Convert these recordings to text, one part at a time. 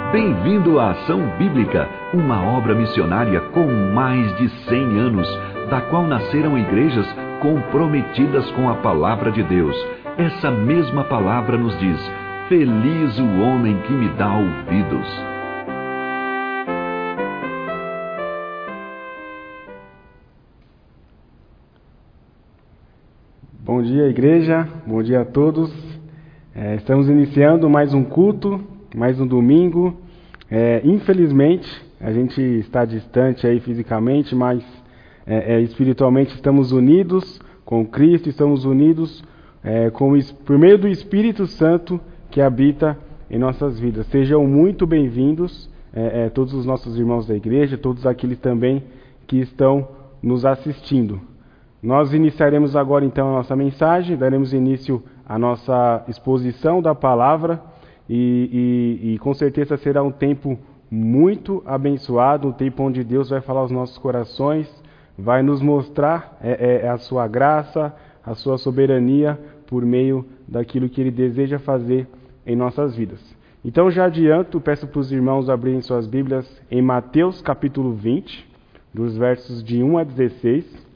Bem-vindo à Ação Bíblica, uma obra missionária com mais de 100 anos, da qual nasceram igrejas comprometidas com a Palavra de Deus. Essa mesma palavra nos diz: feliz o homem que me dá ouvidos. Bom dia, igreja. Bom dia a todos. Estamos iniciando mais um culto, mais um domingo. Infelizmente, a gente está distante aí fisicamente, mas espiritualmente estamos unidos com Cristo, estamos unidos por meio do Espírito Santo que habita em nossas vidas. Sejam muito bem-vindos, todos os nossos irmãos da igreja, todos aqueles também que estão nos assistindo. Nós iniciaremos agora então a nossa mensagem, daremos início à nossa exposição da palavra e com certeza será um tempo muito abençoado, um tempo onde Deus vai falar aos nossos corações, vai nos mostrar a sua graça, a sua soberania por meio daquilo que Ele deseja fazer em nossas vidas. Então já adianto, peço para os irmãos abrirem suas Bíblias em Mateus capítulo 20, dos versos de 1 a 16.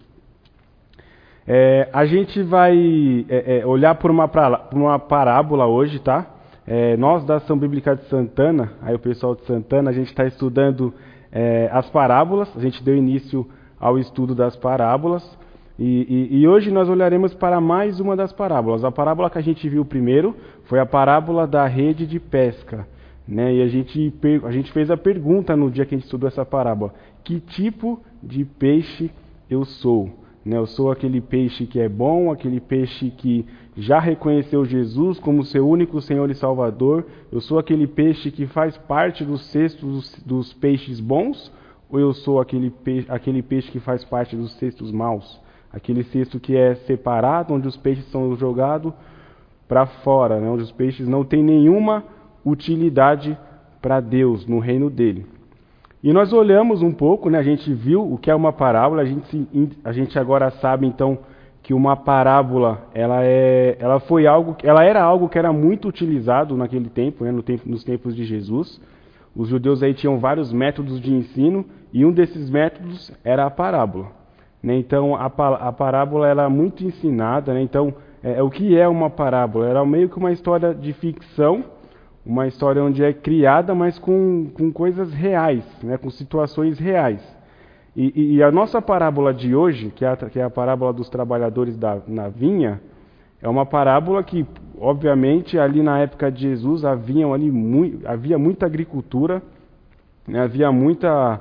A gente vai olhar por uma parábola hoje, tá? Nós da Ação Bíblica de Santana, aí o pessoal de Santana, a gente está estudando as parábolas, a gente deu início ao estudo das parábolas, e hoje nós olharemos para mais uma das parábolas. A parábola que a gente viu primeiro foi a parábola da rede de pesca, né? E a gente fez a pergunta no dia que a gente estudou essa parábola: que tipo de peixe eu sou? Eu sou aquele peixe que é bom, aquele peixe que já reconheceu Jesus como seu único Senhor e Salvador. Eu sou aquele peixe que faz parte do cesto dos peixes bons, ou eu sou aquele peixe que faz parte dos cestos maus? Aquele cesto que é separado, onde os peixes são jogados para fora, né? Onde os peixes não têm nenhuma utilidade para Deus, no reino dele. E nós olhamos um pouco, né? A gente viu o que é uma parábola, a gente agora sabe então que uma parábola ela era algo que era muito utilizado naquele tempo, né? Nos tempos de Jesus. Os judeus aí tinham vários métodos de ensino e um desses métodos era a parábola, né? Então a parábola era muito ensinada, né? Então o que é uma parábola? Era meio que uma história de ficção, uma história onde é criada, mas com coisas reais, né, com situações reais. E a nossa parábola de hoje, que é a parábola dos trabalhadores na vinha, é uma parábola que, obviamente, ali na época de Jesus havia muita agricultura, né, havia muitas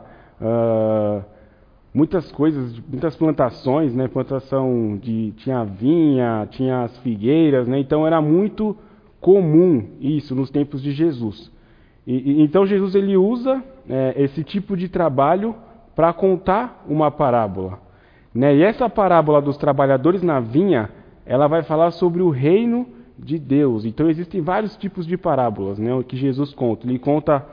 coisas, muitas plantações, né, tinha vinha, tinha as figueiras, né, então era muito comum isso nos tempos de Jesus. Então Jesus ele usa esse tipo de trabalho para contar uma parábola, né? E essa parábola dos trabalhadores na vinha, ela vai falar sobre o reino de Deus. Então existem vários tipos de parábolas, né, que Jesus conta. Ele conta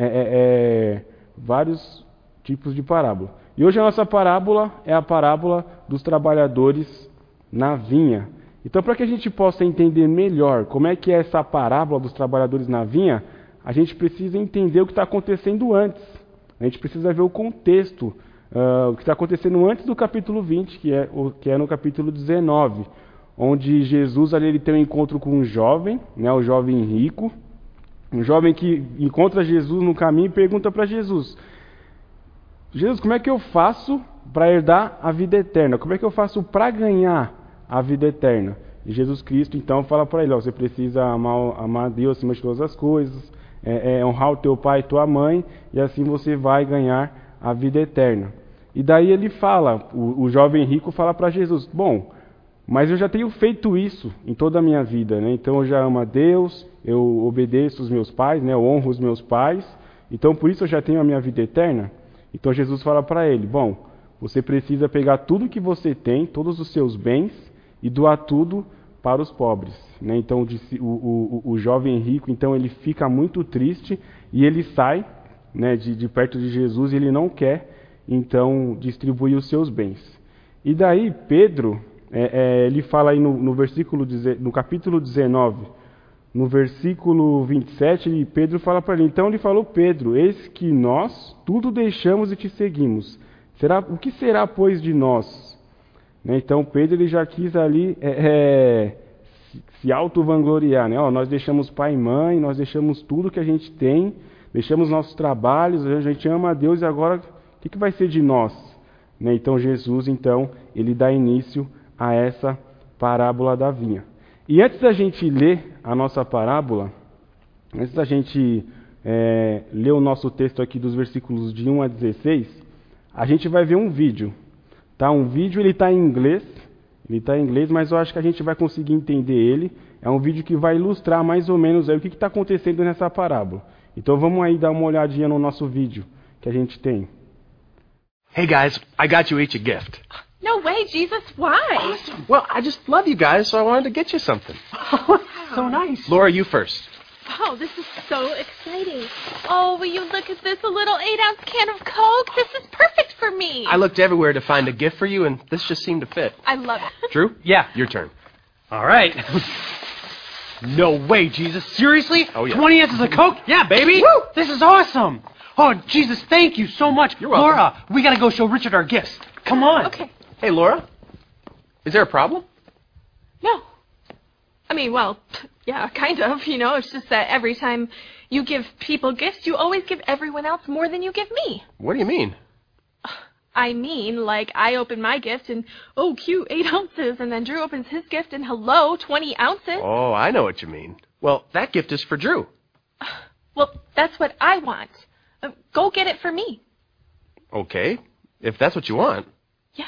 vários tipos de parábola. E hoje a nossa parábola é a parábola dos trabalhadores na vinha. Então, para que a gente possa entender melhor como é que é essa parábola dos trabalhadores na vinha, a gente precisa entender o que está acontecendo antes. A gente precisa ver o contexto, o que está acontecendo antes do capítulo 20, que é no capítulo 19, onde Jesus ali, ele tem um encontro com um jovem, né, o jovem rico, um jovem que encontra Jesus no caminho e pergunta para Jesus: Jesus, como é que eu faço para herdar a vida eterna? Como é que eu faço para ganhar a vida eterna? E Jesus Cristo então fala para ele: você precisa amar a Deus acima de todas as coisas, honrar o teu pai e tua mãe, e assim você vai ganhar a vida eterna. E daí ele fala, o jovem rico fala para Jesus: bom, mas eu já tenho feito isso em toda a minha vida, né? Então eu já amo a Deus, eu obedeço os meus pais, né? Eu honro os meus pais, então por isso eu já tenho a minha vida eterna. Então Jesus fala para ele: bom, você precisa pegar tudo que você tem, todos os seus bens, e doar tudo para os pobres, né? Então o jovem rico, então ele fica muito triste e ele sai, né, de perto de Jesus, e ele não quer então distribuir os seus bens. E daí Pedro, ele fala aí no capítulo 19, no versículo 27, Pedro fala para ele, então lhe falou Pedro, eis que nós tudo deixamos e te seguimos. O que será, pois, de nós? Né? Então Pedro ele já quis ali se auto-vangloriar, né? Nós deixamos pai e mãe, nós deixamos tudo que a gente tem, deixamos nossos trabalhos, a gente ama a Deus e agora o que vai ser de nós? Né? Então Jesus, ele dá início a essa parábola da vinha. E antes da gente ler a nossa parábola, antes da gente ler o nosso texto aqui dos versículos de 1 a 16, a gente vai ver um vídeo. Tá? Um vídeo, ele está em inglês, mas eu acho que a gente vai conseguir entender ele. É um vídeo que vai ilustrar mais ou menos aí o que está acontecendo nessa parábola. Então vamos aí dar uma olhadinha no nosso vídeo que a gente tem. Hey guys, I got you each a gift. No way, Jesus, why? Awesome. Well, I just love you guys, so I wanted to get you something. Oh, so nice. Laura, you first. Oh, this is so exciting. Oh, will you look at this, a little 8-ounce can of Coke? This is perfect for me. I looked everywhere to find a gift for you, and this just seemed to fit. I love it. Drew? Yeah. Your turn. All right. No way, Jesus. Seriously? Oh, yeah. 20 ounces of Coke? Yeah, baby. Woo! This is awesome. Oh, Jesus, thank you so much. You're welcome. Laura, we got to go show Richard our gifts. Come on. Okay. Hey, Laura, is there a problem? No. I mean, well, yeah, kind of, It's just that every time you give people gifts, you always give everyone else more than you give me. What do you mean? I mean, like, I open my gift and, oh, cute, 8 ounces. And then Drew opens his gift and, hello, 20 ounces. Oh, I know what you mean. Well, that gift is for Drew. Well, that's what I want. Go get it for me. Okay, if that's what you want. Yeah.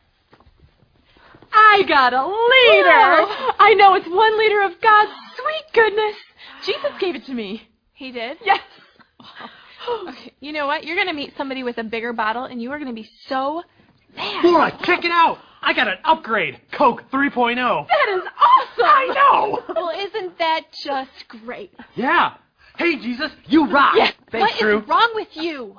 I got a liter. Whoa. I know, it's 1 liter of God's sweet goodness. Jesus gave it to me. He did? Yes. Okay, you know what? You're going to meet somebody with a bigger bottle, and you are going to be so mad. Laura, check it out. I got an upgrade. Coke 3.0. That is awesome. I know. Well, isn't that just great? Yeah. Hey, Jesus, you rock. Yes. Thanks, Drew. What is wrong with you?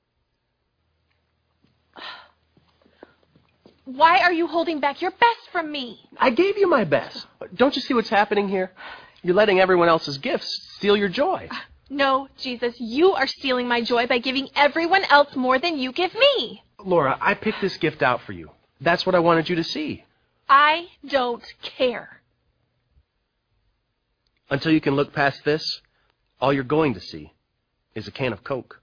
Why are you holding back your best from me? I gave you my best. Don't you see what's happening here? You're letting everyone else's gifts steal your joy. No, Jesus, you are stealing my joy by giving everyone else more than you give me. Laura, I picked this gift out for you. That's what I wanted you to see. I don't care. Until you can look past this, all you're going to see is a can of Coke.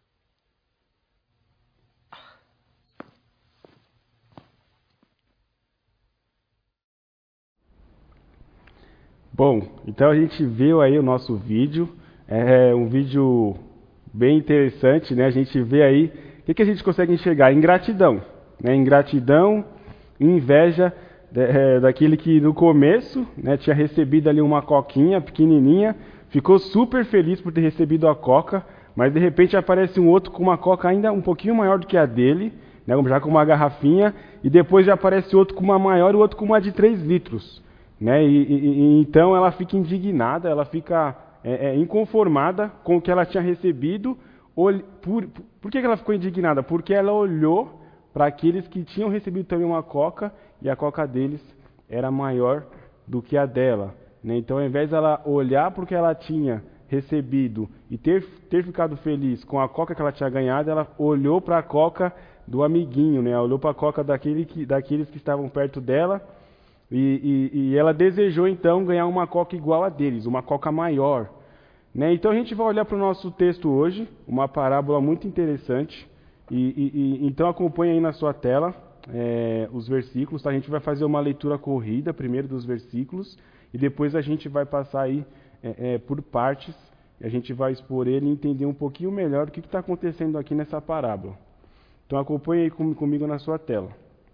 Bom, então a gente viu aí o nosso vídeo. É um vídeo bem interessante, né? A gente vê aí o que a gente consegue enxergar? Ingratidão, né? Ingratidão, inveja daquele que no começo, né, tinha recebido ali uma coquinha pequenininha, ficou super feliz por ter recebido a coca, mas de repente aparece um outro com uma coca ainda um pouquinho maior do que a dele, né, já com uma garrafinha, e depois já aparece outro com uma maior e outro com uma de 3 litros. Né? Então ela fica indignada, ela fica inconformada com o que ela tinha recebido. Por que ela ficou indignada? Porque ela olhou para aqueles que tinham recebido também uma coca e a coca deles era maior do que a dela. Né? Então, ao invés dela olhar para o que ela tinha recebido e ter ficado feliz com a coca que ela tinha ganhado, ela olhou para a coca do amiguinho, né? Olhou para a coca daqueles que estavam perto dela. E ela desejou, então, ganhar uma coca igual a deles, uma coca maior. Né? Então, a gente vai olhar para o nosso texto hoje, uma parábola muito interessante. Então, acompanhe aí na sua tela os versículos. Tá? A gente vai fazer uma leitura corrida, primeiro dos versículos, e depois a gente vai passar aí por partes. A gente vai expor ele e entender um pouquinho melhor o que está acontecendo aqui nessa parábola. Então, acompanhe aí comigo na sua tela.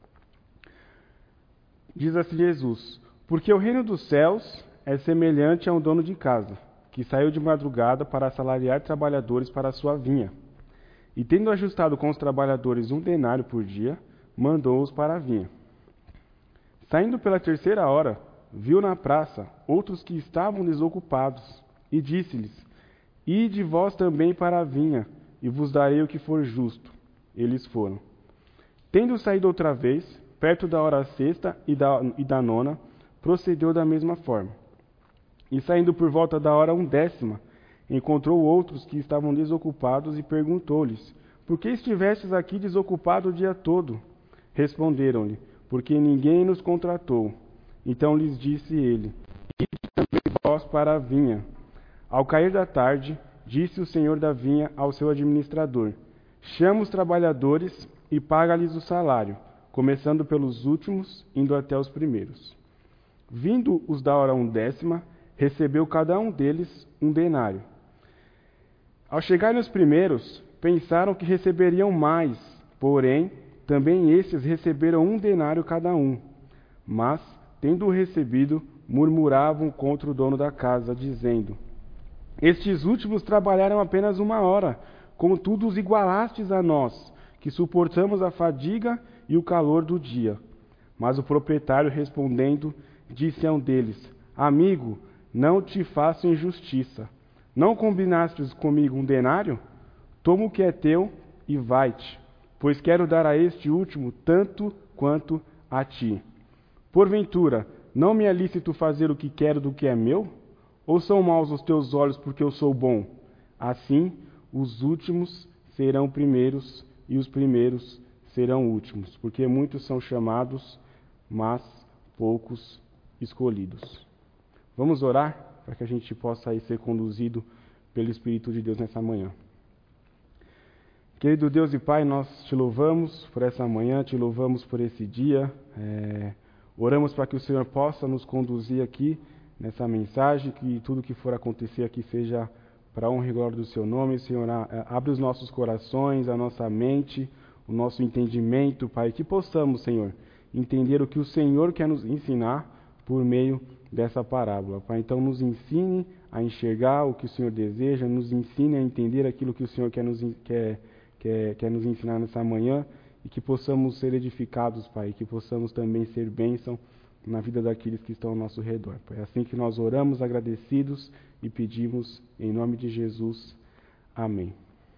Diz assim Jesus: porque o reino dos céus é semelhante a um dono de casa, que saiu de madrugada para assalariar trabalhadores para a sua vinha. E tendo ajustado com os trabalhadores 1 denário por dia, mandou-os para a vinha. Saindo pela 3ª hora, viu na praça outros que estavam desocupados, e disse-lhes: ide vós também para a vinha, e vos darei o que for justo. Eles foram. Tendo saído outra vez, perto da hora 6ª e da 9ª, procedeu da mesma forma. E saindo por volta da hora 10ª, encontrou outros que estavam desocupados e perguntou-lhes: por que estivestes aqui desocupado o dia todo? Responderam-lhe: porque ninguém nos contratou. Então lhes disse ele: ide também vós para a vinha. Ao cair da tarde, disse o senhor da vinha ao seu administrador: chama os trabalhadores e paga-lhes o salário, começando pelos últimos, indo até os primeiros. Vindo os da hora 10ª, recebeu cada um deles um denário. Ao chegarem os primeiros, pensaram que receberiam mais, porém, também estes receberam um denário cada um. Mas, tendo-o recebido, murmuravam contra o dono da casa, dizendo: estes últimos trabalharam apenas 1 hora, contudo os igualastes a nós, que suportamos a fadiga e o calor do dia. Mas o proprietário, respondendo, disse a um deles: amigo, não te faço injustiça. Não combinastes comigo um denário? Toma o que é teu e vai-te, pois quero dar a este último tanto quanto a ti. Porventura, não me é lícito fazer o que quero do que é meu? Ou são maus os teus olhos porque eu sou bom? Assim, os últimos serão primeiros e os primeiros serão últimos, porque muitos são chamados, mas poucos escolhidos. Vamos orar para que a gente possa aí ser conduzido pelo Espírito de Deus nessa manhã. Querido Deus e Pai, nós te louvamos por essa manhã, te louvamos por esse dia. Oramos para que o Senhor possa nos conduzir aqui nessa mensagem, que tudo que for acontecer aqui seja para a honra e glória do Seu nome. Senhor, abre os nossos corações, a nossa mente, o nosso entendimento, Pai, que possamos, Senhor, entender o que o Senhor quer nos ensinar por meio dessa parábola. Pai, então nos ensine a enxergar o que o Senhor deseja, nos ensine a entender aquilo que o Senhor quer nos ensinar nessa manhã, e que possamos ser edificados, Pai, que possamos também ser bênção na vida daqueles que estão ao nosso redor. Pai, é assim que nós oramos, agradecidos, e pedimos em nome de Jesus. Amém.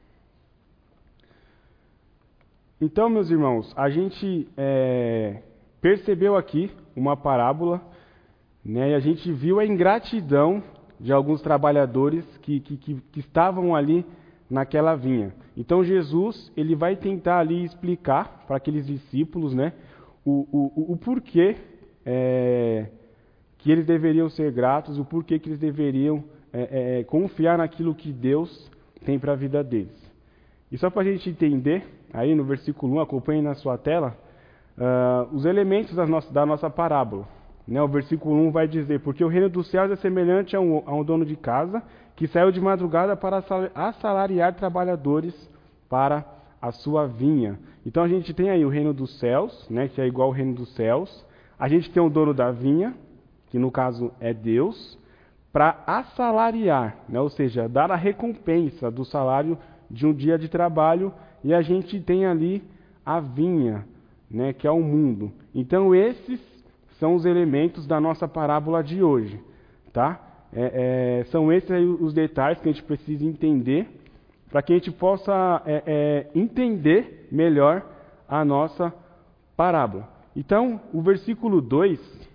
Então, meus irmãos, a gente percebeu aqui uma parábola, né, e a gente viu a ingratidão de alguns trabalhadores que estavam ali naquela vinha. Então Jesus, ele vai tentar ali explicar para aqueles discípulos, né, o porquê que eles deveriam ser gratos, o porquê que eles deveriam confiar naquilo que Deus tem para a vida deles. E só para a gente entender, aí no versículo 1, acompanhe na sua tela, os elementos da nossa parábola. Né, o versículo 1 vai dizer: porque o reino dos céus é semelhante a um dono de casa que saiu de madrugada para assalariar trabalhadores para a sua vinha. Então a gente tem aí o reino dos céus, né, que é igual ao reino dos céus. A gente tem o dono da vinha, que no caso é Deus, para assalariar, né, ou seja, dar a recompensa do salário de um dia de trabalho. E a gente tem ali a vinha, né, que é o mundo. Então esses são os elementos da nossa parábola de hoje, tá? São esses aí os detalhes que a gente precisa entender para que a gente possa entender melhor a nossa parábola. Então, o versículo 2,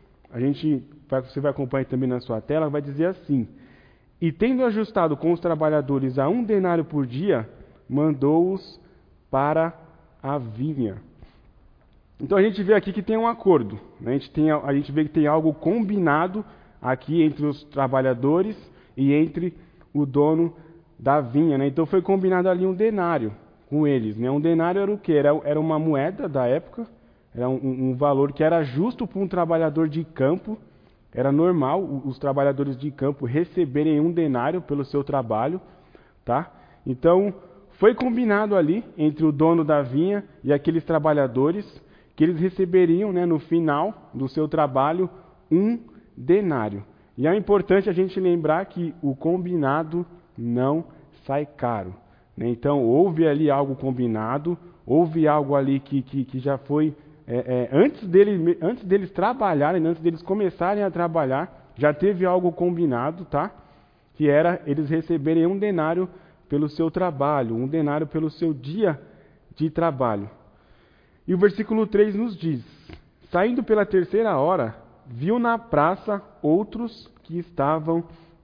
você vai acompanhar também na sua tela, vai dizer assim: e tendo ajustado com os trabalhadores a 1 denário por dia, mandou-os para a vinha. Então a gente vê aqui que tem um acordo, né? A gente vê que tem algo combinado aqui entre os trabalhadores e entre o dono da vinha, né? Então foi combinado ali um denário com eles, né? Um denário era o quê? Era uma moeda da época, era um valor que era justo para um trabalhador de campo. Era normal os trabalhadores de campo receberem 1 denário pelo seu trabalho, tá? Então foi combinado ali entre o dono da vinha e aqueles trabalhadores que eles receberiam, né, no final do seu trabalho 1 denário. E é importante a gente lembrar que o combinado não sai caro, né? Então houve ali algo combinado, houve algo ali que já foi antes deles trabalharem, antes deles começarem a trabalhar, já teve algo combinado, tá? Que era eles receberem 1 denário pelo seu trabalho, 1 denário pelo seu dia de trabalho. E o versículo 3 nos diz: saindo pela 3ª hora, viu na praça outros que estavam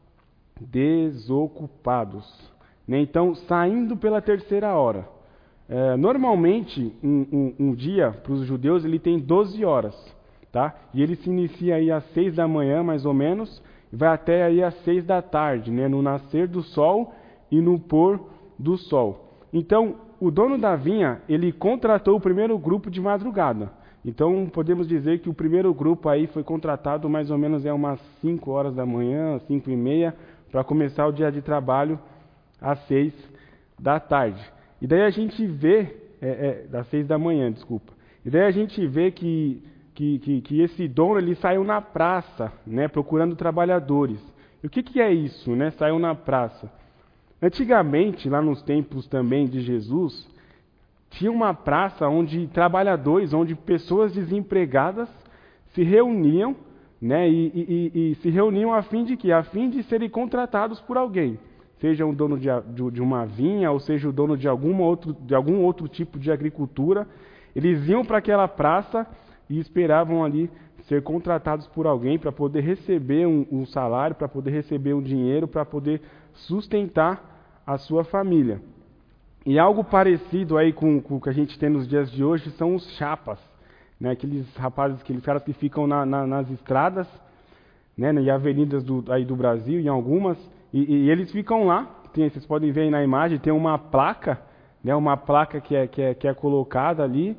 desocupados. Né? Então, saindo pela terceira hora. Normalmente, um dia, para os judeus, ele tem 12 horas. Tá? E ele se inicia aí às 6 da manhã, mais ou menos, e vai até aí às 6 da tarde, né? No nascer do sol e no pôr do sol. Então, o dono da vinha, ele contratou o primeiro grupo de madrugada. Então, podemos dizer que o primeiro grupo aí foi contratado mais ou menos umas 5 horas da manhã, 5:30, para começar o dia de trabalho às 6 da tarde. E daí a gente vê, das 6 da manhã, desculpa. E daí a gente vê que esse dono, ele saiu na praça, né, procurando trabalhadores. E o que é isso, né? Saiu na praça. Antigamente, lá nos tempos também de Jesus, tinha uma praça onde trabalhadores, onde pessoas desempregadas se reuniam, né, e se reuniam a fim de quê? A fim de serem contratados por alguém. Seja o dono de uma vinha, ou seja o dono de algum outro tipo de agricultura. Eles iam para aquela praça e esperavam ali ser contratados por alguém para poder receber um salário, para poder receber um dinheiro, para poder sustentar a sua família. E algo parecido aí com o que a gente tem nos dias de hoje são os chapas, né? Aqueles caras que ficam nas estradas, né? E avenidas aí do Brasil, em algumas, e eles ficam lá. Vocês podem ver aí na imagem, tem uma placa, né? Uma placa que é colocada ali,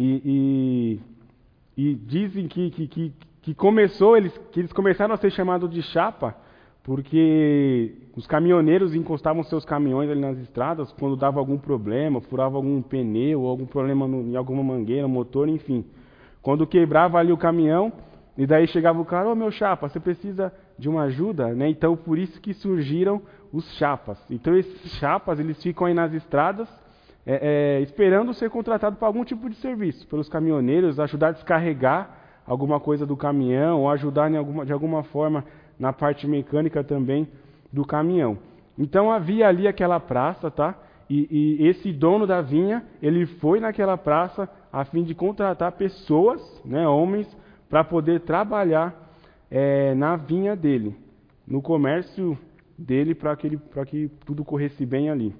e dizem que eles começaram a ser chamados de chapa porque os caminhoneiros encostavam seus caminhões ali nas estradas quando dava algum problema, furava algum pneu, ou algum problema em alguma mangueira, motor, enfim. Quando quebrava ali o caminhão, e daí chegava o cara: ô meu chapa, você precisa de uma ajuda? Né? Então por isso que surgiram os chapas. Então esses chapas, eles ficam aí nas estradas, esperando ser contratado para algum tipo de serviço, pelos caminhoneiros, ajudar a descarregar alguma coisa do caminhão, ou ajudar de alguma forma na parte mecânica também do caminhão. Então havia ali aquela praça, tá? E esse dono da vinha, ele foi naquela praça a fim de contratar pessoas, né, homens, para poder trabalhar na vinha dele, no comércio dele, para que tudo corresse bem ali.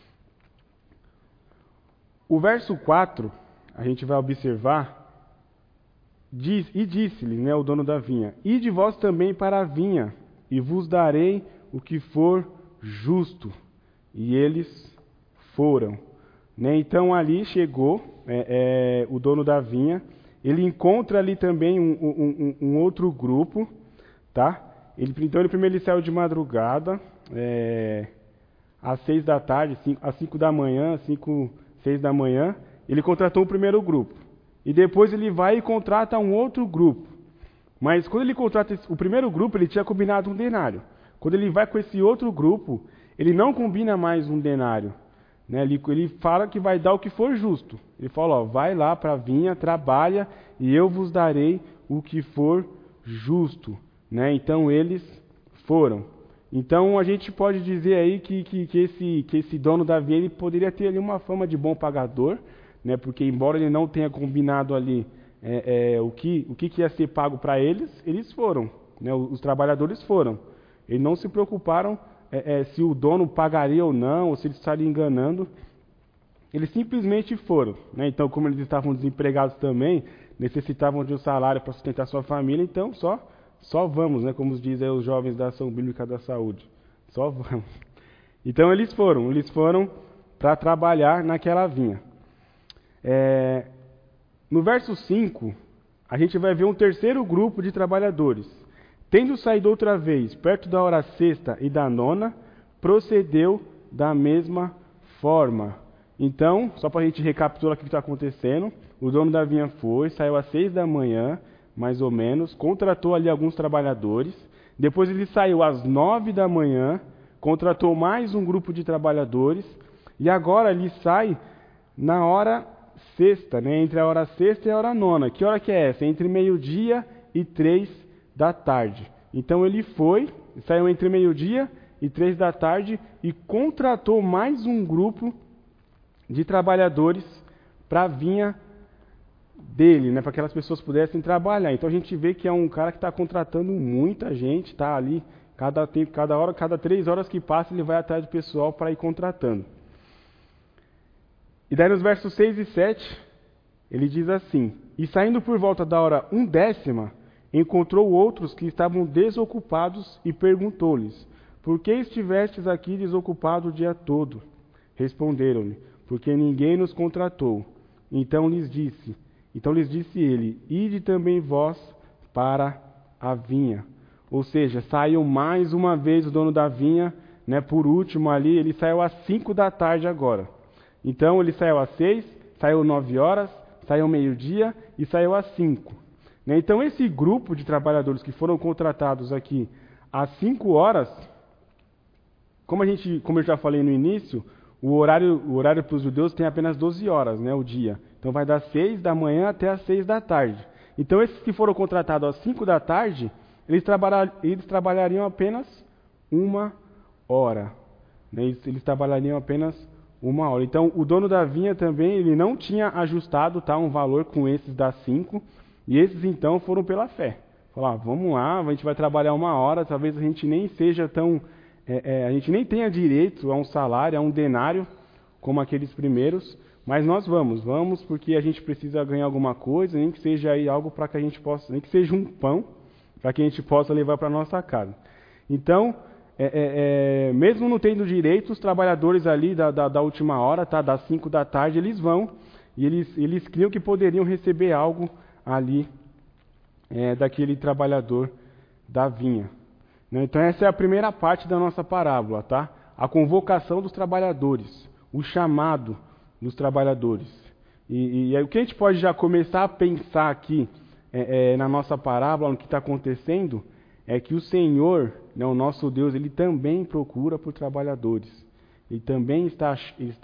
O verso 4, a gente vai observar, disse-lhe, né, o dono da vinha: ide vós também para a vinha, e vos darei o que for justo. E eles foram. Né? Então ali chegou o dono da vinha, ele encontra ali também um outro grupo, tá? Então ele primeiro saiu de madrugada, às 6 da tarde, às 5 da manhã, 6 da manhã, ele contratou o primeiro grupo. E depois ele vai e contrata um outro grupo. Mas quando ele contrata o primeiro grupo, ele tinha combinado um denário. Quando ele vai com esse outro grupo, ele não combina mais um denário. Né? Ele fala que vai dar o que for justo. Ele fala: ó, vai lá para a vinha, trabalha, e eu vos darei o que for justo. Né? Então eles foram. Então a gente pode dizer aí que esse dono da vinha, ele poderia ter ali uma fama de bom pagador, né? Porque embora ele não tenha combinado ali o que ia ser pago para eles, eles foram, né? Os trabalhadores foram. Eles não se preocuparam se o dono pagaria ou não, ou se ele estaria enganando. Eles simplesmente foram. Né? Então, como eles estavam desempregados também, necessitavam de um salário para sustentar sua família, então só vamos, né? Como dizem os jovens da Ação Bíblica da Saúde. Só vamos. Então eles foram para trabalhar naquela vinha. No verso 5, a gente vai ver um terceiro grupo de trabalhadores. Tendo saído outra vez, perto da hora sexta e da nona, procedeu da mesma forma. Então, só para a gente recapitular o que está acontecendo, o dono da vinha saiu às 6 da manhã, mais ou menos, contratou ali alguns trabalhadores, depois ele saiu às 9 da manhã, contratou mais um grupo de trabalhadores, e agora ele sai na hora sexta, né? Entre a hora sexta e a hora nona. Que hora que é essa? Entre meio-dia e 3 da tarde. Então ele saiu entre meio-dia e 3 da tarde e contratou mais um grupo de trabalhadores para a vinha dele, né, para que aquelas pessoas pudessem trabalhar. Então a gente vê que é um cara que está contratando muita gente, está ali, cada 3 horas que passa, ele vai atrás do pessoal para ir contratando. E daí nos versos 6 e 7, ele diz assim: E saindo por volta da hora 1/10, encontrou outros que estavam desocupados e perguntou-lhes: Por que estivestes aqui desocupado o dia todo? Responderam-lhe: Porque ninguém nos contratou. Então lhes disse ele: Ide também vós para a vinha. Ou seja, saiu mais uma vez o dono da vinha, né, por último ali, ele saiu às 5 da tarde agora. Então ele saiu às 6, saiu 9 horas, saiu meio-dia e saiu às 5. Né? Então esse grupo de trabalhadores que foram contratados aqui às 5 horas, como eu já falei no início, o horário para os judeus tem apenas 12 horas, né, o dia. Então vai das 6 da manhã até as 6 da tarde. Então esses que foram contratados às 5 da tarde, eles trabalhariam apenas 1 hora. Né? Eles trabalhariam apenas 1 hora. Então o dono da vinha também, ele não tinha ajustado, tá, um valor com esses das 5. E esses então foram pela fé. Falaram: vamos lá, a gente vai trabalhar 1 hora, talvez a gente nem seja tão... a gente nem tenha direito a um salário, a um denário, como aqueles primeiros, mas nós vamos porque a gente precisa ganhar alguma coisa, nem que seja aí algo para que a gente possa, nem que seja um pão, para que a gente possa levar para a nossa casa. Então, mesmo não tendo direito, os trabalhadores ali da última hora, tá, das 5 da tarde, eles vão, e eles criam que poderiam receber algo ali daquele trabalhador da vinha. Então essa é a primeira parte da nossa parábola, tá? A convocação dos trabalhadores, o chamado dos trabalhadores. E aí, o que a gente pode já começar a pensar aqui na nossa parábola, no que está acontecendo, é que o Senhor, né, o nosso Deus, ele também procura por trabalhadores. Ele também está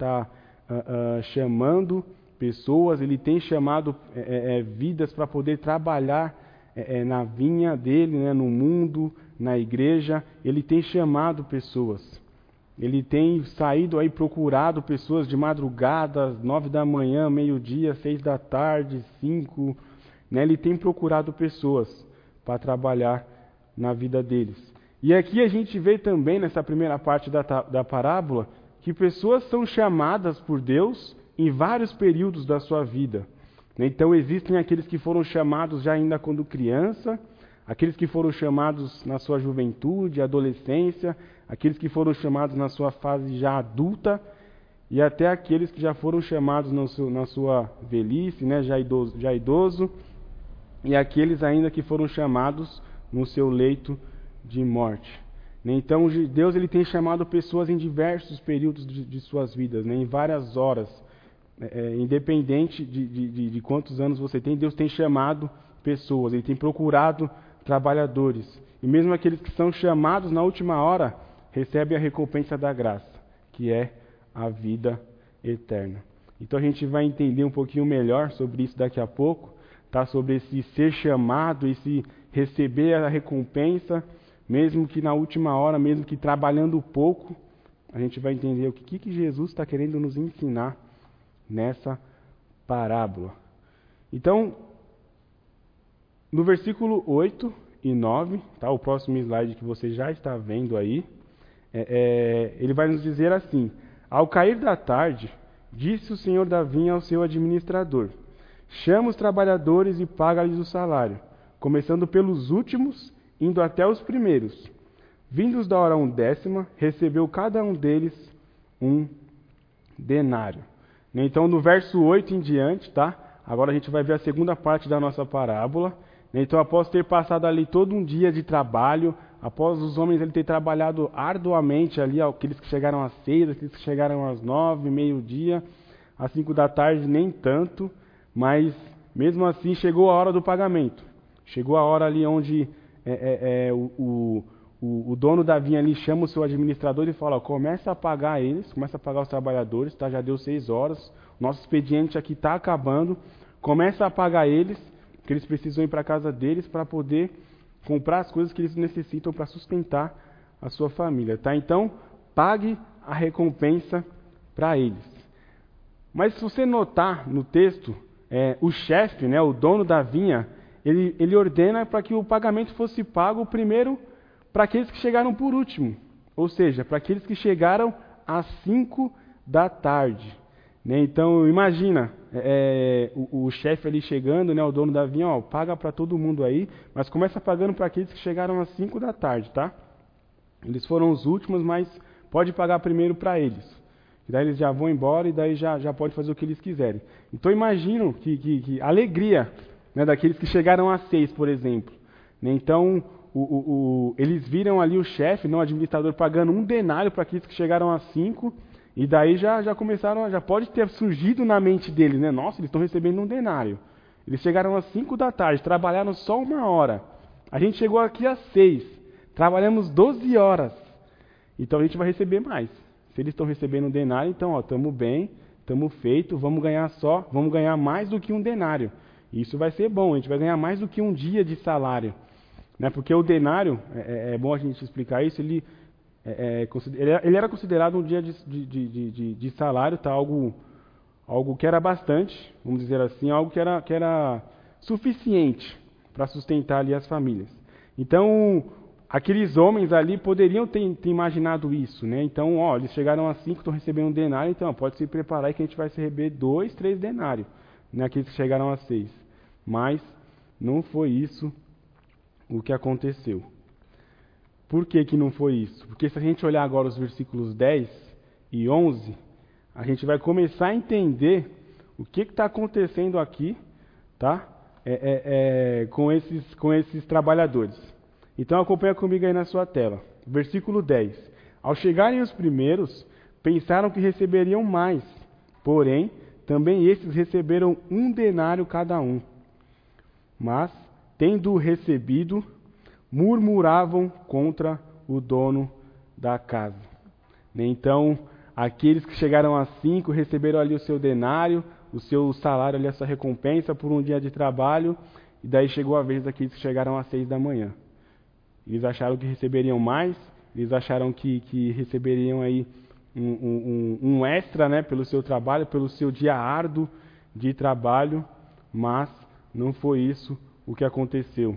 chamando pessoas, ele tem chamado vidas para poder trabalhar na vinha dele, né, no mundo, na igreja. Ele tem chamado pessoas. Ele tem saído aí, procurado pessoas de madrugada, 9 da manhã, meio-dia, 6 da tarde, 5. Né, ele tem procurado pessoas para trabalhar na vida deles. E aqui a gente vê também, nessa primeira parte da parábola, que pessoas são chamadas por Deus em vários períodos da sua vida. Então existem aqueles que foram chamados já ainda quando criança, aqueles que foram chamados na sua juventude, adolescência, aqueles que foram chamados na sua fase já adulta, e até aqueles que já foram chamados na sua velhice, né, já idoso, e aqueles ainda que foram chamados no seu leito de morte. Então Deus, ele tem chamado pessoas em diversos períodos de suas vidas, né, em várias horas. Independente de quantos anos você tem, Deus tem chamado pessoas, ele tem procurado trabalhadores. E mesmo aqueles que são chamados na última hora, recebem a recompensa da graça, que é a vida eterna. Então a gente vai entender um pouquinho melhor sobre isso daqui a pouco, tá? Sobre esse ser chamado, esse receber a recompensa, mesmo que na última hora, mesmo que trabalhando pouco. A gente vai entender o que Jesus está querendo nos ensinar nessa parábola. Então, no versículo 8 e 9, tá? O próximo slide que você já está vendo aí, ele vai nos dizer assim: Ao cair da tarde, disse o senhor da vinha ao seu administrador: Chama os trabalhadores e paga-lhes o salário, começando pelos últimos, indo até os primeiros. Vindos da hora 1/10, recebeu cada um deles um denário. Então, no verso 8 em diante, tá? Agora a gente vai ver a segunda parte da nossa parábola. Então, após ter passado ali todo um dia de trabalho, após os homens ele ter trabalhado arduamente ali, aqueles que chegaram às 6, aqueles que chegaram às 9, meio-dia, às 5 da tarde nem tanto, mas mesmo assim chegou a hora do pagamento. Chegou a hora ali onde o dono da vinha ali chama o seu administrador e fala: começa a pagar eles, começa a pagar os trabalhadores, tá? Já deu 6 horas, nosso expediente aqui está acabando, começa a pagar eles, porque eles precisam ir para a casa deles para poder comprar as coisas que eles necessitam para sustentar a sua família, tá? Então, pague a recompensa para eles. Mas se você notar no texto, o chefe, né, o dono da vinha, ele ordena para que o pagamento fosse pago primeiro para aqueles que chegaram por último, ou seja, para aqueles que chegaram às 5 da tarde. Né? Então, imagina, o chefe ali chegando, né, o dono da vinha, paga para todo mundo aí, mas começa pagando para aqueles que chegaram às 5 da tarde, tá? Eles foram os últimos, mas pode pagar primeiro para eles. Daí eles já vão embora e daí já pode fazer o que eles quiserem. Então, imagino que a alegria, né, daqueles que chegaram às 6, por exemplo. Né? Então, eles viram ali o chefe, o administrador, pagando 1 denário para aqueles que chegaram às 5, e daí já começaram, já pode ter surgido na mente deles, né? Nossa, eles estão recebendo 1 denário. Eles chegaram às 5 da tarde, trabalharam só 1 hora. A gente chegou aqui às 6, trabalhamos 12 horas. Então a gente vai receber mais. Se eles estão recebendo 1 denário, então, estamos bem, estamos feito, vamos ganhar mais do que 1 denário. Isso vai ser bom, a gente vai ganhar mais do que 1 dia de salário. Né? Porque o denário, é bom a gente explicar isso, ele era considerado um dia de salário, tá? Algo que era bastante, vamos dizer assim, algo que era suficiente para sustentar ali as famílias. Então, aqueles homens ali poderiam ter imaginado isso, né? Então, eles chegaram às 5, estão recebendo 1 denário, então pode se preparar aí que a gente vai receber 2, 3 denários, né? Aqueles que chegaram às 6. Mas não foi isso o que aconteceu. Por que não foi isso? Porque se a gente olhar agora os versículos 10 e 11, a gente vai começar a entender o que está acontecendo aqui, tá? Com esses trabalhadores. Então acompanha comigo aí na sua tela. Versículo 10. Ao chegarem os primeiros, pensaram que receberiam mais, porém, também esses receberam 1 denário cada um. Mas, tendo recebido, murmuravam contra o dono da casa. Então, aqueles que chegaram às 5 receberam ali o seu denário, o seu salário ali, essa recompensa por 1 dia de trabalho, e daí chegou a vez daqueles que chegaram às 6 da manhã. Eles acharam que receberiam mais, eles acharam que receberiam aí um extra, né, pelo seu trabalho, pelo seu dia árduo de trabalho, mas não foi isso o que aconteceu.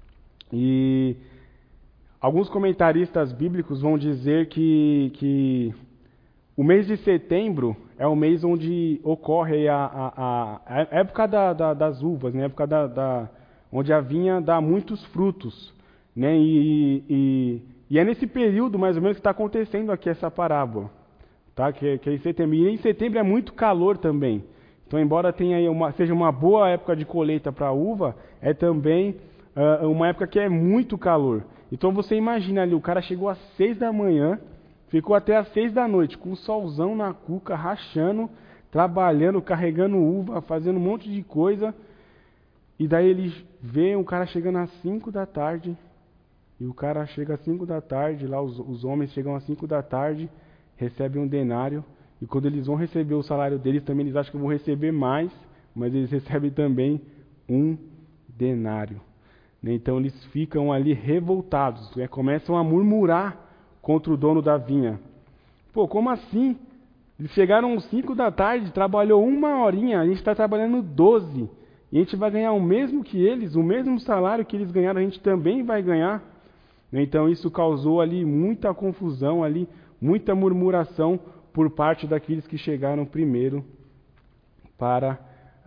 E alguns comentaristas bíblicos vão dizer que o mês de setembro é o mês onde ocorre a época das uvas, né? A época onde a vinha dá muitos frutos. Né? E é nesse período, mais ou menos, que está acontecendo aqui essa parábola. Tá? Que é em setembro. E em setembro é muito calor também. Então, embora seja uma boa época de colheita para a uva, é também uma época que é muito calor. Então você imagina ali, o cara chegou às 6 da manhã, ficou até às 6 da noite, com o solzão na cuca, rachando, trabalhando, carregando uva, fazendo um monte de coisa. E daí ele vê um cara chegando às 5 da tarde, e o cara chega às 5 da tarde, lá os homens chegam às 5 da tarde, recebem 1 denário, e quando eles vão receber o salário deles, também eles acham que vão receber mais, mas eles recebem também 1 denário. Então eles ficam ali revoltados, né? Começam a murmurar contra o dono da vinha. Pô, como assim? Eles chegaram às 5 da tarde, trabalhou 1 horinha, a gente está trabalhando 12, e a gente vai ganhar o mesmo que eles, o mesmo salário que eles ganharam, a gente também vai ganhar. Então isso causou ali muita confusão, ali, muita murmuração por parte daqueles que chegaram primeiro para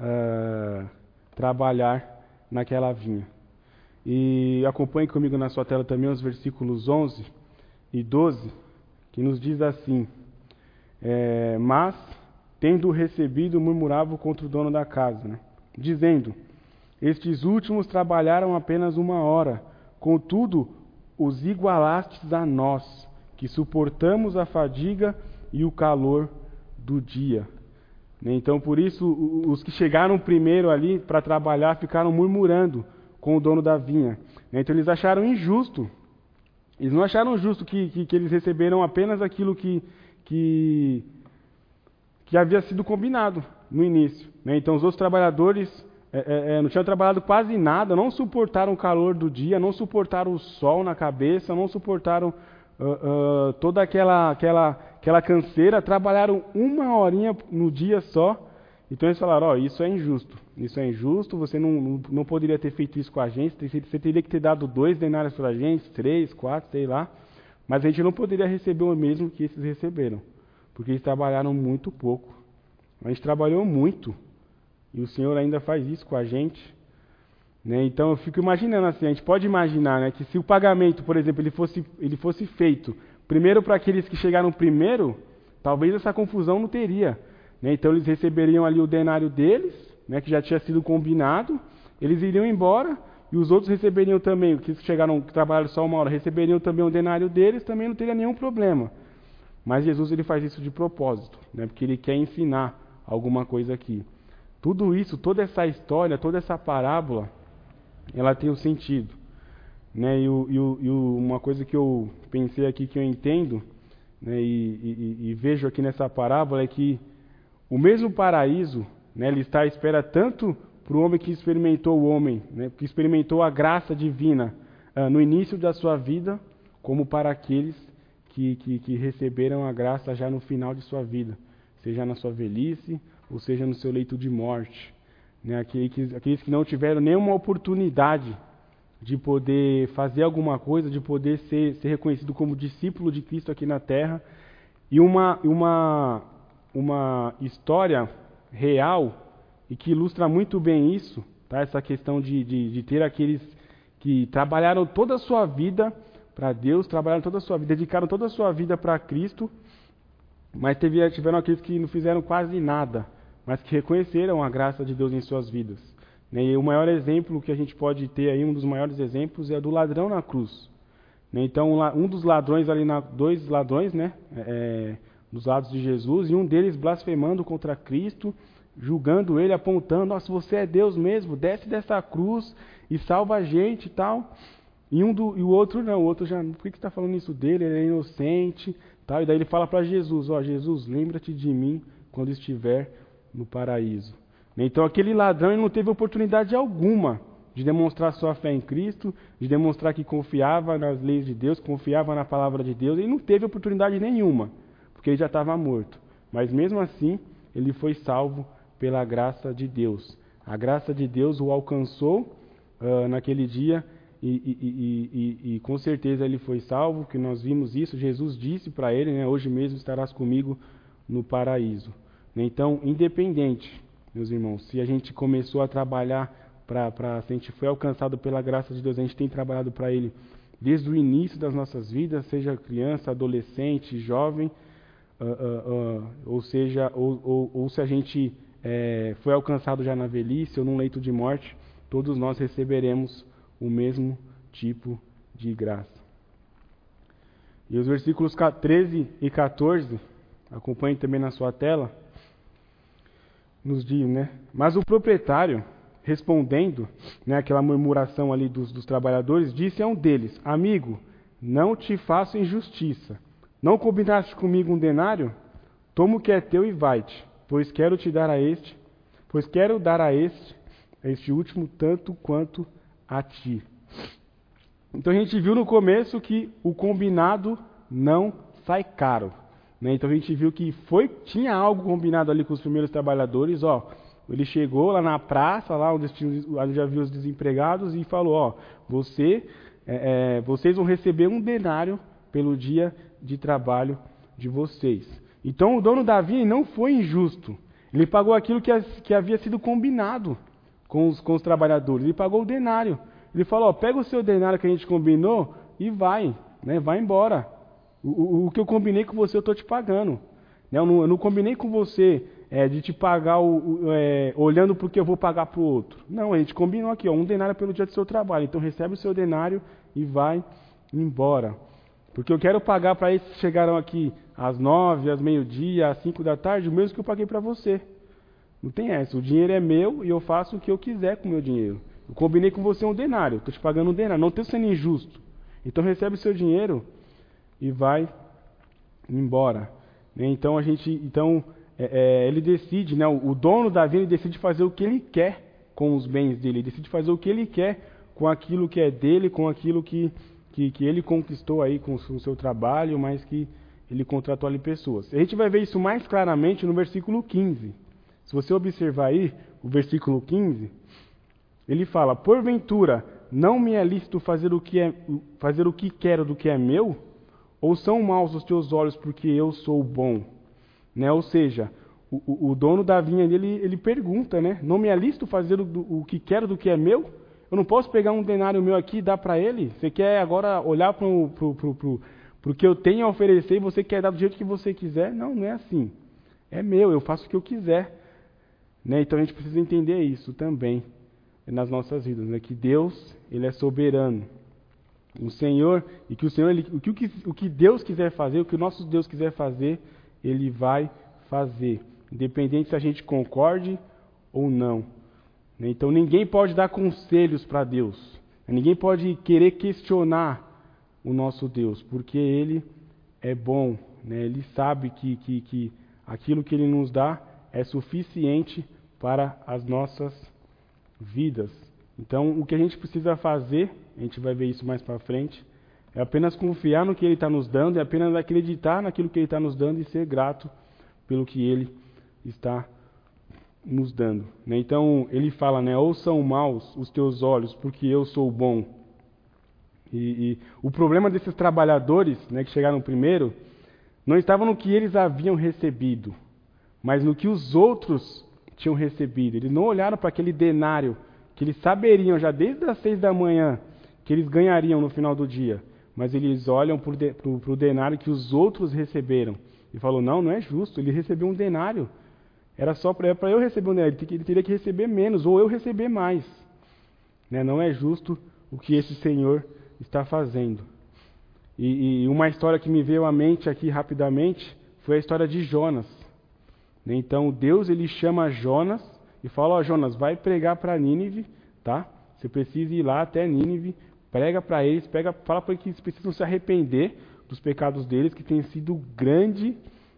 trabalhar naquela vinha. E acompanhe comigo na sua tela também os versículos 11 e 12, que nos diz assim: mas, tendo recebido, murmuravam contra o dono da casa, né? Dizendo: estes últimos trabalharam apenas 1 hora, contudo, os igualastes a nós, que suportamos a fadiga e o calor do dia. Então, por isso, os que chegaram primeiro ali para trabalhar ficaram murmurando com o dono da vinha. Então, eles acharam injusto. Eles não acharam justo que eles receberam apenas aquilo que havia sido combinado no início. Então, os outros trabalhadores não tinham trabalhado quase nada, não suportaram o calor do dia, não suportaram o sol na cabeça, não suportaram toda aquela canseira, trabalharam 1 horinha no dia só, Então eles falaram, isso é injusto, você não poderia ter feito isso com a gente, você teria que ter dado 2 denários para a gente, 3, 4, sei lá, mas a gente não poderia receber o mesmo que esses receberam, porque eles trabalharam muito pouco. A gente trabalhou muito, e o Senhor ainda faz isso com a gente, né? Então eu fico imaginando assim, a gente pode imaginar, né, que se o pagamento, por exemplo, ele fosse feito primeiro para aqueles que chegaram primeiro, talvez essa confusão não teria. Então eles receberiam ali o denário deles, né, que já tinha sido combinado, eles iriam embora, e os outros receberiam também, que trabalharam só 1 hora, receberiam também o denário deles, também não teria nenhum problema. Mas Jesus ele faz isso de propósito, né, porque ele quer ensinar alguma coisa aqui. Tudo isso, toda essa história, toda essa parábola, ela tem um sentido. Né, e uma coisa que eu pensei aqui, que eu entendo, né, e vejo aqui nessa parábola, é que o mesmo paraíso, né, ele está à espera tanto para o homem que experimentou né, que experimentou a graça divina no início da sua vida, como para aqueles que receberam a graça já no final de sua vida, seja na sua velhice, ou seja no seu leito de morte. Né, aqueles que não tiveram nenhuma oportunidade de poder fazer alguma coisa, de poder ser reconhecido como discípulo de Cristo aqui na Terra, e uma história real e que ilustra muito bem isso, tá? Essa questão de ter aqueles que trabalharam toda a sua vida para Deus, trabalharam toda a sua vida, dedicaram toda a sua vida para Cristo, mas tiveram aqueles que não fizeram quase nada, mas que reconheceram a graça de Deus em suas vidas. Né? E o maior exemplo que a gente pode ter aí, um dos maiores exemplos, é do ladrão na cruz. Né? Então, um dos ladrões ali, 2 ladrões, né? Dos lados de Jesus, e um deles blasfemando contra Cristo, julgando ele, apontando, nossa, você é Deus mesmo, desce dessa cruz e salva a gente e tal. E o outro não, o outro já, por que você está falando isso dele? Ele é inocente, tal. E daí ele fala para Jesus, Jesus, lembra-te de mim quando estiver no paraíso. Então aquele ladrão ele não teve oportunidade alguma de demonstrar sua fé em Cristo, de demonstrar que confiava nas leis de Deus, confiava na palavra de Deus, ele não teve oportunidade nenhuma, porque ele já estava morto. Mas mesmo assim, ele foi salvo pela graça de Deus. A graça de Deus o alcançou naquele dia e com certeza ele foi salvo, que nós vimos isso. Jesus disse para ele, né, hoje mesmo estarás comigo no paraíso. Então, independente, meus irmãos, se a gente começou a trabalhar se a gente foi alcançado pela graça de Deus, a gente tem trabalhado para Ele desde o início das nossas vidas, seja criança, adolescente, jovem, ou se a gente foi alcançado já na velhice ou num leito de morte, todos nós receberemos o mesmo tipo de graça. E os versículos 13 e 14, acompanhem também na sua tela, nos diz, né? Mas o proprietário, respondendo, né, aquela murmuração ali dos trabalhadores, disse a um deles, amigo, não te faço injustiça. Não combinaste comigo um denário? Toma o que é teu e vai-te, pois quero dar a este último, tanto quanto a ti. Então a gente viu no começo que o combinado não sai caro. Né? Então a gente viu que tinha algo combinado ali com os primeiros trabalhadores, ele chegou lá na praça, lá onde já viu os desempregados, e falou, vocês vão receber um denário pelo dia de trabalho de vocês. Então o dono da vinha não foi injusto. Ele pagou aquilo que havia sido combinado com os trabalhadores. Ele pagou o denário. Ele falou, pega o seu denário que a gente combinou e vai, né? Vai embora. O que eu combinei com você eu estou te pagando. Eu não combinei com você de te pagar olhando porque eu vou pagar para o outro. Não, a gente combinou aqui, um denário pelo dia do seu trabalho. Então recebe o seu denário e vai embora. Porque eu quero pagar para esses que chegaram aqui às 9, às meio-dia, às 5 da tarde, o mesmo que eu paguei para você. Não tem essa. O dinheiro é meu e eu faço o que eu quiser com o meu dinheiro. Eu combinei com você um denário, estou te pagando um denário, não estou sendo injusto. Então recebe o seu dinheiro e vai embora. Então ele decide, né, o dono da vinha decide fazer o que ele quer com os bens dele, ele decide fazer o que ele quer com aquilo que é dele, com aquilo que ele conquistou aí com o seu trabalho, mas que ele contratou ali pessoas. A gente vai ver isso mais claramente no versículo 15. Se você observar aí, o versículo 15, ele fala: porventura, não me é lícito fazer o que quero do que é meu? Ou são maus os teus olhos porque eu sou bom? Né? Ou seja, o dono da vinha ele pergunta, né? Não me é lícito fazer o que quero do que é meu? Eu não posso pegar um denário meu aqui e dar para ele? Você quer agora olhar para o que eu tenho a oferecer e você quer dar do jeito que você quiser? Não, não é assim. É meu, eu faço o que eu quiser. Né? Então a gente precisa entender isso também nas nossas vidas, né? Que Deus, ele é soberano. O Senhor, e que o Senhor, o que Deus quiser fazer, o que o nosso Deus quiser fazer, ele vai fazer, independente se a gente concorde ou não. Então ninguém pode dar conselhos para Deus, ninguém pode querer questionar o nosso Deus, porque Ele é bom, né? Ele sabe que aquilo que Ele nos dá é suficiente para as nossas vidas. Então o que a gente precisa fazer, a gente vai ver isso mais para frente, é apenas confiar no que Ele está nos dando, é apenas acreditar naquilo que Ele está nos dando e ser grato pelo que Ele está nos dando. Né? Então, ele fala, né, ou são maus os teus olhos, porque eu sou bom. E o problema desses trabalhadores, né, que chegaram primeiro, não estava no que eles haviam recebido, mas no que os outros tinham recebido. Eles não olharam para aquele denário, que eles saberiam já desde as 6 da manhã, que eles ganhariam no final do dia. Mas eles olham para o denário que os outros receberam. E falam, não é justo, ele recebeu um denário. Era só para eu receber um denário, ele teria que receber menos, ou eu receber mais. Né? Não é justo o que esse Senhor está fazendo. E uma história que me veio à mente aqui rapidamente foi a história de Jonas. Né? Então Deus ele chama Jonas e fala, Jonas, vai pregar para Nínive, tá? Você precisa ir lá até Nínive, prega para eles, fala para eles que eles precisam se arrepender dos pecados deles, que tem sido grande,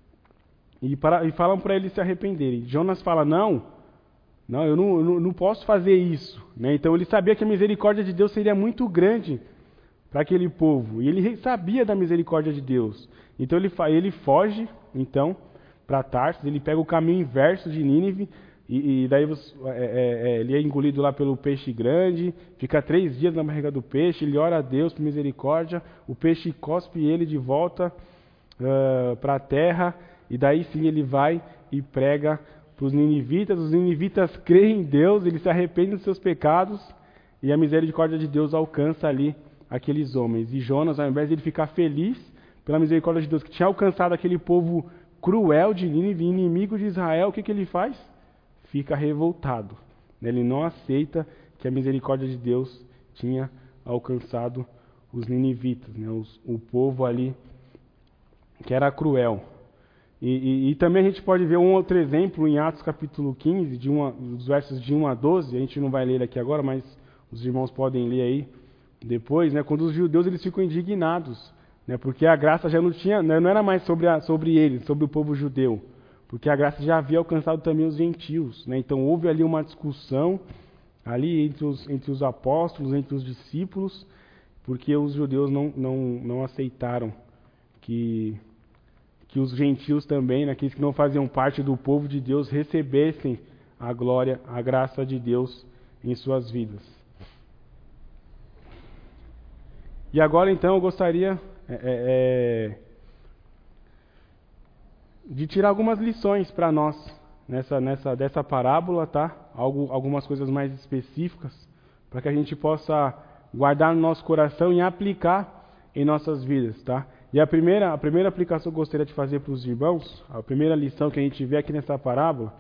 e falam para eles se arrependerem. Jonas fala, não, eu não posso fazer isso. Né? Então ele sabia que a misericórdia de Deus seria muito grande para aquele povo, e ele sabia da misericórdia de Deus. Então ele foge, então, para Tarsis, ele pega o caminho inverso de Nínive, e daí ele é engolido lá pelo peixe grande, fica 3 dias na barriga do peixe, ele ora a Deus por misericórdia, o peixe cospe ele de volta para a terra, e daí sim ele vai e prega para os ninivitas. Os ninivitas creem em Deus, eles se arrependem dos seus pecados, e a misericórdia de Deus alcança ali aqueles homens. E Jonas, ao invés de ele ficar feliz pela misericórdia de Deus, que tinha alcançado aquele povo cruel de Nínive, inimigo de Israel, o que ele faz? Fica revoltado. Ele não aceita que a misericórdia de Deus tinha alcançado os ninivitas, né? O povo ali que era cruel. E também a gente pode ver um outro exemplo em Atos capítulo 15, dos versos de 1 a 12, a gente não vai ler aqui agora, mas os irmãos podem ler aí depois, né? Quando os judeus eles ficam indignados, né? Porque a graça já não era mais sobre eles, sobre o povo judeu, porque a graça já havia alcançado também os gentios, né? Então houve ali uma discussão ali entre os apóstolos, entre os discípulos, porque os judeus não aceitaram que os gentios também, aqueles que não faziam parte do povo de Deus, recebessem a glória, a graça de Deus em suas vidas. E agora então eu gostaria de tirar algumas lições para nós dessa parábola, tá? Algumas coisas mais específicas, para que a gente possa guardar no nosso coração e aplicar em nossas vidas, tá? E a primeira aplicação que eu gostaria de fazer para os irmãos, a primeira lição que a gente vê aqui nessa parábola,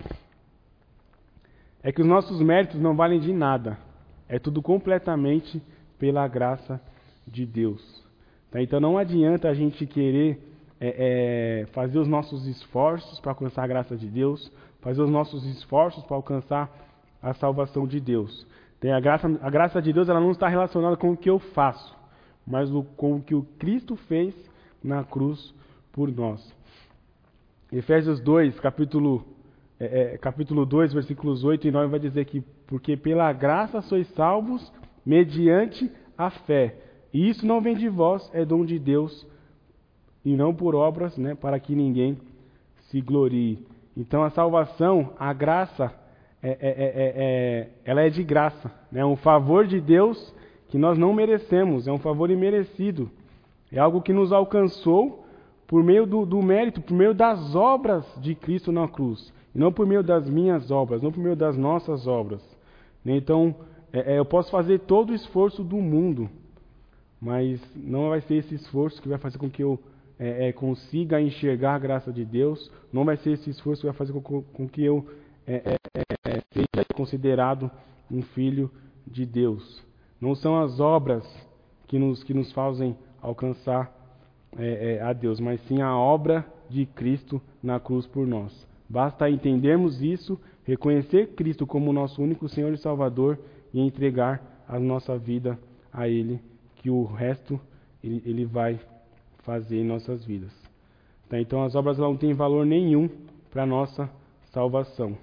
é que os nossos méritos não valem de nada. É tudo completamente pela graça de Deus. Tá? Então não adianta a gente querer fazer os nossos esforços para alcançar a graça de Deus, fazer os nossos esforços para alcançar a salvação de Deus. A graça de Deus ela não está relacionada com o que eu faço, mas com o que o Cristo fez na cruz por nós. Efésios 2, capítulo 2, versículos 8 e 9 vai dizer que porque pela graça sois salvos mediante a fé. E isso não vem de vós, é dom de Deus, e não por obras, né, para que ninguém se glorie. Então a salvação, a graça, ela é de graça. É um favor de Deus que nós não merecemos, é um favor imerecido. É algo que nos alcançou por meio do mérito, por meio das obras de Cristo na cruz. E não por meio das minhas obras, não por meio das nossas obras. Então, eu posso fazer todo o esforço do mundo, mas não vai ser esse esforço que vai fazer com que eu consiga enxergar a graça de Deus. Não vai ser esse esforço que vai fazer com que eu seja considerado um filho de Deus. Não são as obras que nos fazem alcançar a Deus, mas sim a obra de Cristo na cruz por nós. Basta entendermos isso, reconhecer Cristo como nosso único Senhor e Salvador e entregar a nossa vida a Ele, que o resto Ele vai fazer em nossas vidas. Tá? Então as obras não têm valor nenhum para a nossa salvação.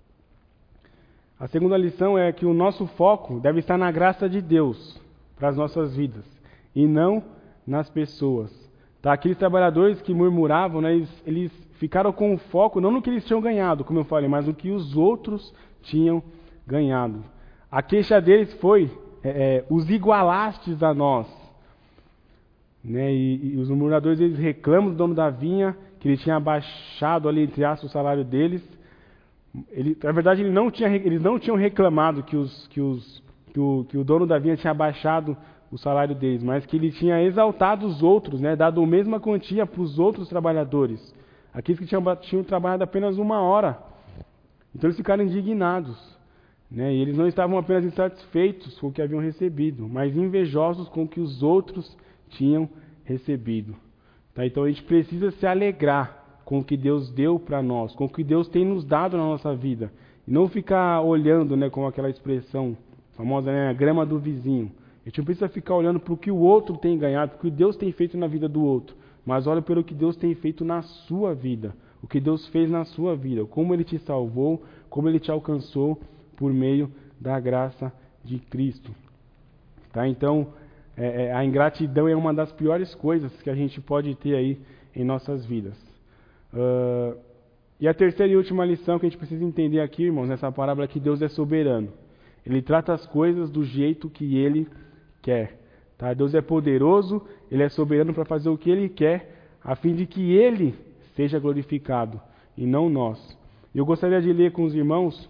A segunda lição é que o nosso foco deve estar na graça de Deus para as nossas vidas e não nas pessoas. Tá? Aqueles trabalhadores que murmuravam, né, eles ficaram com o foco não no que eles tinham ganhado, como eu falei, mas no que os outros tinham ganhado. A queixa deles foi, os igualastes a nós. Né? E os murmuradores, eles reclamam do dono da vinha, que ele tinha abaixado ali, entre aspas, o salário deles. Na verdade, eles não tinham reclamado que o dono da vinha tinha abaixado o salário deles, mas que ele tinha exaltado os outros, né? Dado a mesma quantia para os outros trabalhadores. Aqueles que tinham trabalhado apenas 1 hora. Então eles ficaram indignados. Né? E eles não estavam apenas insatisfeitos com o que haviam recebido, mas invejosos com o que os outros tinham recebido. Tá? Então a gente precisa se alegrar com o que Deus deu para nós, com o que Deus tem nos dado na nossa vida. E não ficar olhando, né, com aquela expressão famosa, né, a grama do vizinho. A gente não precisa ficar olhando para o que o outro tem ganhado, para o que Deus tem feito na vida do outro. Mas olha pelo que Deus tem feito na sua vida. O que Deus fez na sua vida. Como Ele te salvou, como Ele te alcançou por meio da graça de Cristo. Tá? Então, a ingratidão é uma das piores coisas que a gente pode ter aí em nossas vidas. E a terceira e última lição que a gente precisa entender aqui, irmãos, nessa parábola é que Deus é soberano. Ele trata as coisas do jeito que Ele quer. Tá? Deus é poderoso, Ele é soberano para fazer o que Ele quer, a fim de que Ele seja glorificado, e não nós. Eu gostaria de ler com os irmãos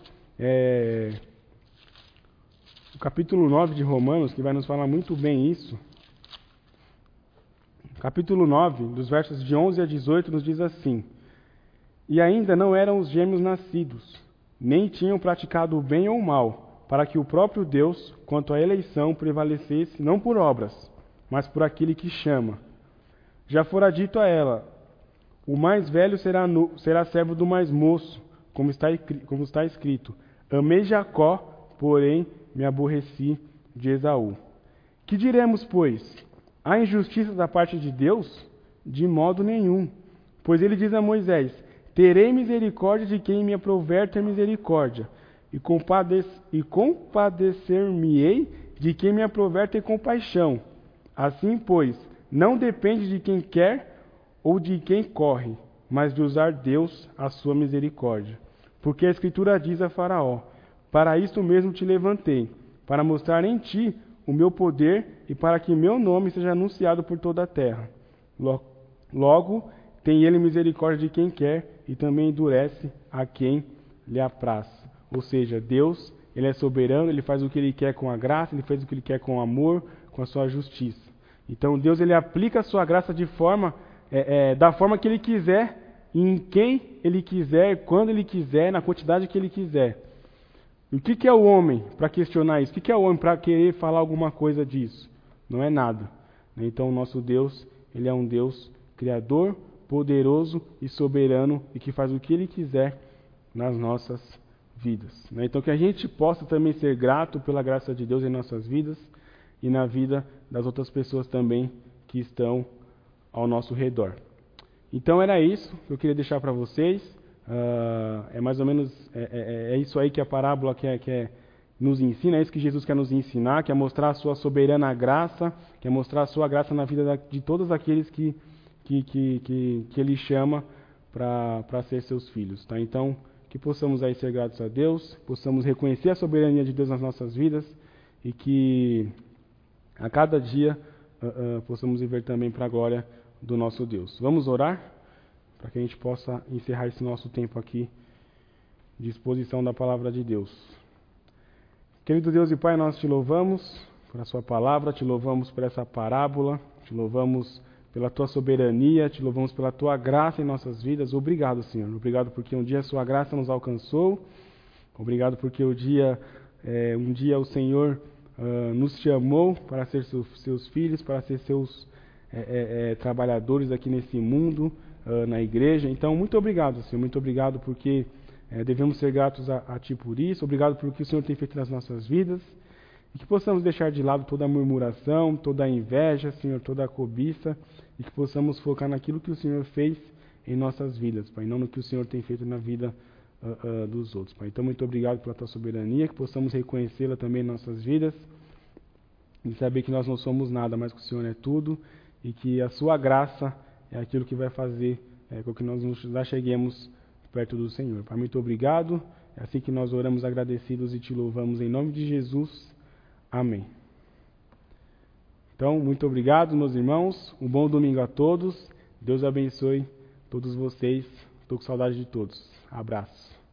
o capítulo 9 de Romanos, que vai nos falar muito bem isso. Capítulo 9, dos versos de 11 a 18, nos diz assim: E ainda não eram os gêmeos nascidos, nem tinham praticado o bem ou o mal, para que o próprio Deus, quanto à eleição, prevalecesse não por obras, mas por aquele que chama. Já fora dito a ela: o mais velho será servo do mais moço, como está escrito: amei Jacó, porém me aborreci de Esaú. Que diremos, pois? Há injustiça da parte de Deus? De modo nenhum. Pois ele diz a Moisés: terei misericórdia de quem me aprouver ter misericórdia, e compadecer-me-ei de quem me aprouver ter compaixão. Assim, pois, não depende de quem quer ou de quem corre, mas de usar Deus a sua misericórdia. Porque a Escritura diz a Faraó: para isto mesmo te levantei, para mostrar em ti o meu poder e para que meu nome seja anunciado por toda a terra. Logo, tem ele misericórdia de quem quer e também endurece a quem lhe apraz. Ou seja, Deus, Ele é soberano, Ele faz o que Ele quer com a graça, Ele faz o que Ele quer com o amor, com a sua justiça. Então Deus, Ele aplica a sua graça de forma, da forma que Ele quiser, em quem Ele quiser, quando Ele quiser, na quantidade que Ele quiser. E o que é o homem para questionar isso? O que é o homem para querer falar alguma coisa disso? Não é nada. Então o nosso Deus, Ele é um Deus criador, poderoso e soberano e que faz o que Ele quiser nas nossas vidas. Então que a gente possa também ser grato pela graça de Deus em nossas vidas e na vida das outras pessoas também que estão ao nosso redor. Então era isso que eu queria deixar para vocês. É mais ou menos isso aí que a parábola quer nos ensina, é isso que Jesus quer nos ensinar, quer mostrar a sua soberana graça, quer mostrar a sua graça na vida de todos aqueles que Ele chama para ser seus filhos, tá? Então, que possamos aí ser gratos a Deus, possamos reconhecer a soberania de Deus nas nossas vidas e que a cada dia possamos viver também para a glória do nosso Deus. Vamos orar para que a gente possa encerrar esse nosso tempo aqui de exposição da palavra de Deus. Querido Deus e Pai, nós te louvamos por a sua palavra, te louvamos por essa parábola, te louvamos pela tua soberania, te louvamos pela tua graça em nossas vidas. Obrigado, Senhor. Obrigado porque um dia a sua graça nos alcançou. Obrigado porque um dia o Senhor nos chamou para ser seus filhos, para ser seus trabalhadores aqui nesse mundo, na igreja. Então, muito obrigado, Senhor. Muito obrigado porque devemos ser gratos a Ti por isso. Obrigado por o que o Senhor tem feito nas nossas vidas. E que possamos deixar de lado toda a murmuração, toda a inveja, Senhor, toda a cobiça, e que possamos focar naquilo que o Senhor fez em nossas vidas, Pai, não no que o Senhor tem feito na vida dos outros, Pai. Então, muito obrigado pela Tua soberania, que possamos reconhecê-la também em nossas vidas, e saber que nós não somos nada, mas que o Senhor é tudo, e que a Sua graça é aquilo que vai fazer com que nós nos acheguemos perto do Senhor. Pai, muito obrigado, é assim que nós oramos agradecidos e Te louvamos em nome de Jesus. Amém. Então, muito obrigado, meus irmãos. Um bom domingo a todos. Deus abençoe todos vocês. Estou com saudade de todos. Abraço.